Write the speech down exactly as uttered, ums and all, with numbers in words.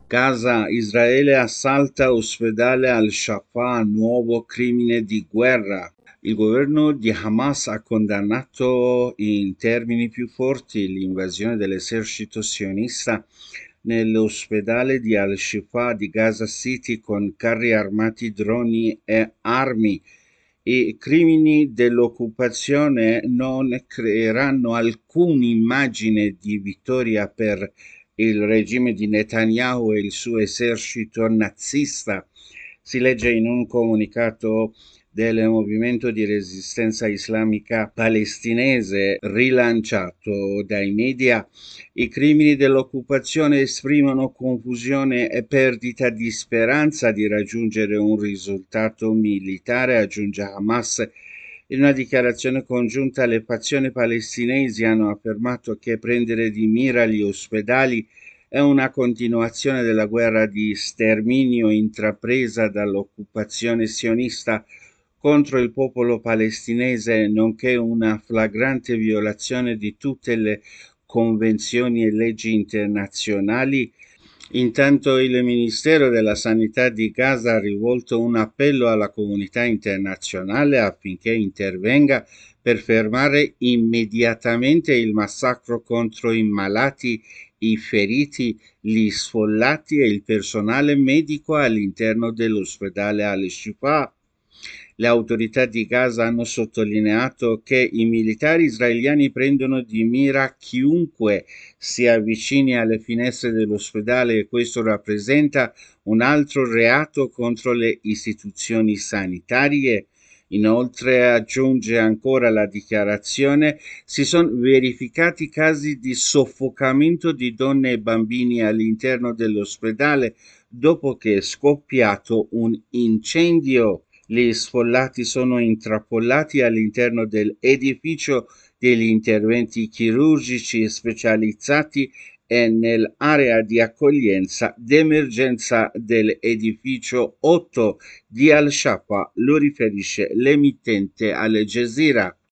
Gaza, Israele assalta ospedale al-Shafaa, nuovo crimine di guerra. Il governo di Hamas ha condannato in termini più forti l'invasione dell'esercito sionista nell'ospedale di al-Shifa di Gaza City con carri armati, droni e armi. I crimini dell'occupazione non creeranno alcuna immagine di vittoria per il regime di Netanyahu e il suo esercito nazista. Si legge in un comunicato del movimento di resistenza islamica palestinese rilanciato dai media. I crimini dell'occupazione esprimono confusione e perdita di speranza di raggiungere un risultato militare, aggiunge Hamas. In una dichiarazione congiunta le fazioni palestinesi hanno affermato che prendere di mira gli ospedali è una continuazione della guerra di sterminio intrapresa dall'occupazione sionista contro il popolo palestinese, nonché una flagrante violazione di tutte le convenzioni e leggi internazionali. Intanto il Ministero della Sanità di Gaza ha rivolto un appello alla comunità internazionale affinché intervenga per fermare immediatamente il massacro contro i malati, i feriti, gli sfollati e il personale medico all'interno dell'ospedale al-Shifa. Le autorità di Gaza hanno sottolineato che i militari israeliani prendono di mira chiunque si avvicini alle finestre dell'ospedale e questo rappresenta un altro reato contro le istituzioni sanitarie. Inoltre, aggiunge ancora la dichiarazione, si sono verificati casi di soffocamento di donne e bambini all'interno dell'ospedale dopo che è scoppiato un incendio. Gli sfollati sono intrappolati all'interno dell'edificio degli interventi chirurgici specializzati e nell'area di accoglienza d'emergenza dell'edificio otto di Al-Shafaa, lo riferisce l'emittente Al Jazeera.